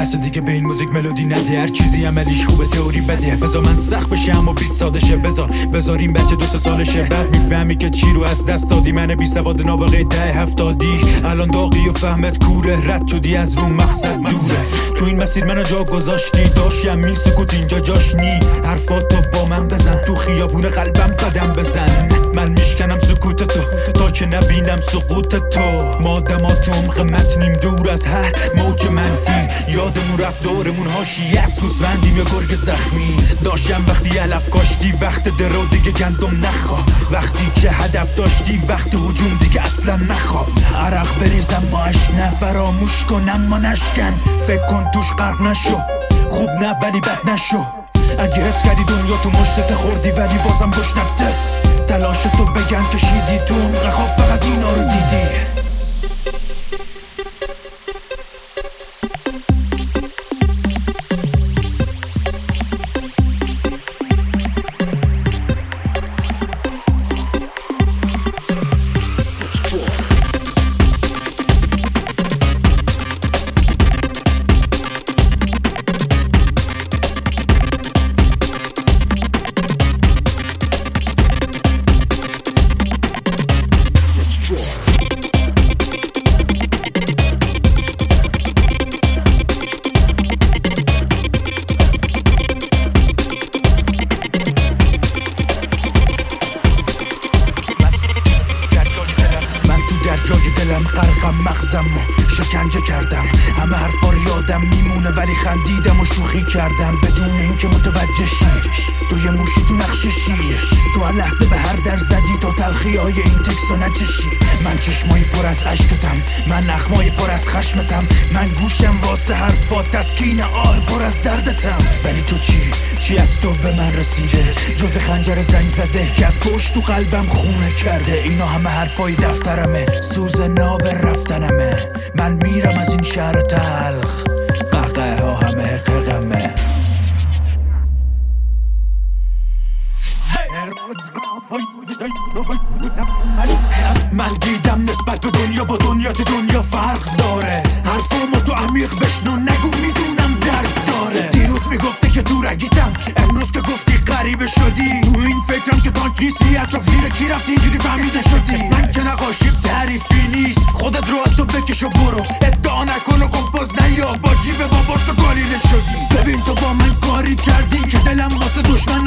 بس دیگه به این موزیک ملودی نده، هر چیزی عملیش خوبه تئوری بده. بذار من سخت بشه اما بیت ساده شه، بذار این بچه 2 سالشه، بعد میفهمی که چی رو از دست دادی. من بی سواد نابغه 10-70 الان داغی و فهمت کوره، رد شدی از رو مقصد دوره. تو این مسیر منو جا گذاشتی، داشتم می سکوت اینجا جاش نی. حرفاتو با من بزن، تو خیابون قلبم قدم بزن. من میشکنم سکوت تو تا که نبینم سقوط تو. ما دماتو عمق نیم دور از هر موج منفی. یادمون رفت دورمون هاشی از گوسفندیم یا گرگ زخمی. داشتم وقتی علف کاشتی، وقت درو دیگه گندم نخوا. وقتی که هدف داشتی، وقت هجوم دیگه اصلا نخوا. عرق بریزم ما اشنه، فراموش کنم ما نشکن. فکر کن توش غرق نشو، خوب نه ولی بد نشو. اگه حس کردی دنیا تو مشتت خوردی ولی بازم گشنته، تلاشتو بگن کشیدی تو عمق خواب فقط اینا رو دیدی. جای دلم غرقم، مغزمو شکنجه کردم. همه حرفا رو یادم میمونه ولی خندیدم و شوخی کردم بدون اینکه متوجه شی. تو یه موشی تو نقش شیر، تو هر لحظه به هر در زدی تا تلخی های این تکسو نچشی. من چشمایی پر از عشقتم، من نخمایی پر از خشمتم. من گوشم واسه حرفات تسکین آه پر از دردتم. ولی تو چی از تو به من رسیده جز خنجر زنگ زده که از پشت تو قلبم خونه کرده. اینا همه حرفای دفترمه، سوز ناب رفتنمه. من میرم از این شهر تلخ، قهقه ها همه قغمه. من دیدم نسبت به دنیا با دنیا فرق داره. حرفامو تو عمیق بشنو، نگو میدونم درد داره. دیروز میگفتی که تو رگیتم، امروز که گفتی غریبه شدی. تو این فکرم که تانک نیستی، اطراف زیر کی رفتی اینجوری فهمیده شدی. من که نقاشیم تعریفی نیست، خودت رو از تو بکش و برو. ادعا نکن و کمپوز نیا، با جیب بابا تو گالیله شدی. ببین تو با من کاری کردی که دلم واسه دشمن